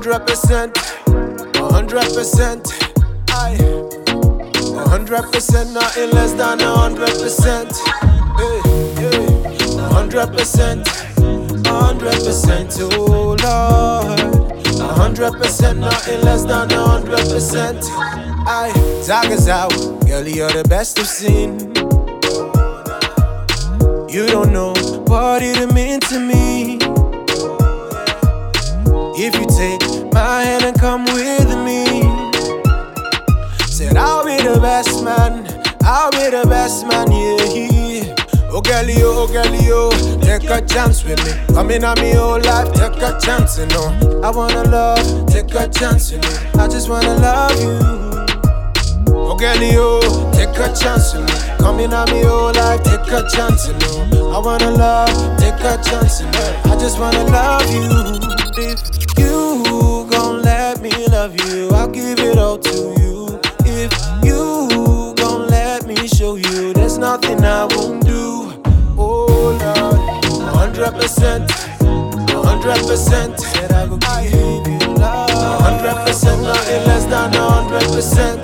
100%, 100%, aye. 100%, nothing less than 100%. Hey, hey. 100%, 100%, oh Lord. 100%, nothing less than 100%. Aye, Zaga's out, girl, you're the best I've seen. You don't know what it means to me. If you take my hand and come with me, said I'll be the best man, I'll be the best man, yeah. Oh girl, yo, take a chance with me. Come in on me whole life, take a chance, you know. I wanna love, take a chance, you know. I just wanna love you. Oh girl, yo, take a chance with me. Come in on me whole life, take a chance, you know. I wanna love, take a chance, you know. I just wanna love you. If you gon' let me love you, I'll give it all to you. If you gon' let me show you, there's nothing I won't do. Oh Lord, 100%, 100%. Said I will give you love. 100%, nothing less than 100%.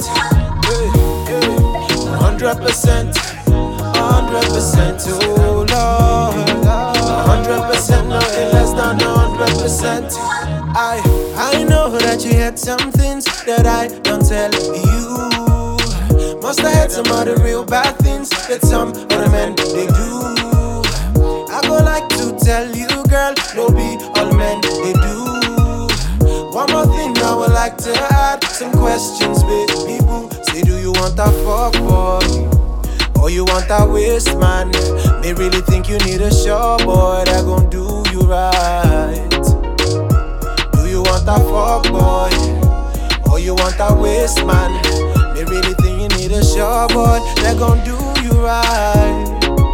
100%, 100%, oh Lord. 100%, nothing less than 100%. I know that you had some things that I don't tell you. Must have had some other real bad things that some other men they do. I go like to tell you, girl, no be all men they do. One more thing I would like to add, some questions, baby boo. Say, do you want a fuck boy? Or you want a waste man? May really think you need a sure boy that gon' do you right. Do you want a fuck boy? Or you want a waste man? May really think you need a sure boy that gon' do you right.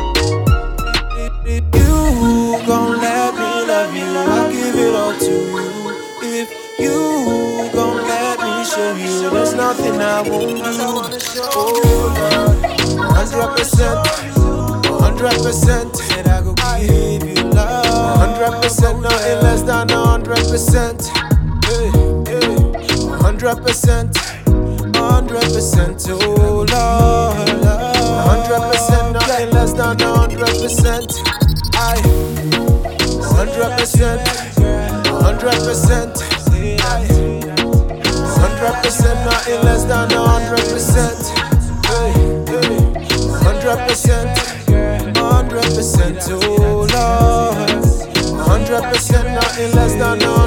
If you gon' let me love you, I'll give it all to you. If you gon' let me show you, there's nothing I won't do. Oh Lord, 100%, 100%. Said I go give you love. 100%, nothing less than 100%. 100%, 100%, oh Lord. 100%, nothing less than 100%. 100%, 100%. 100%, nothing less than 100%. 100%, 100%, oh Lord. 100%, nothing less than 100%.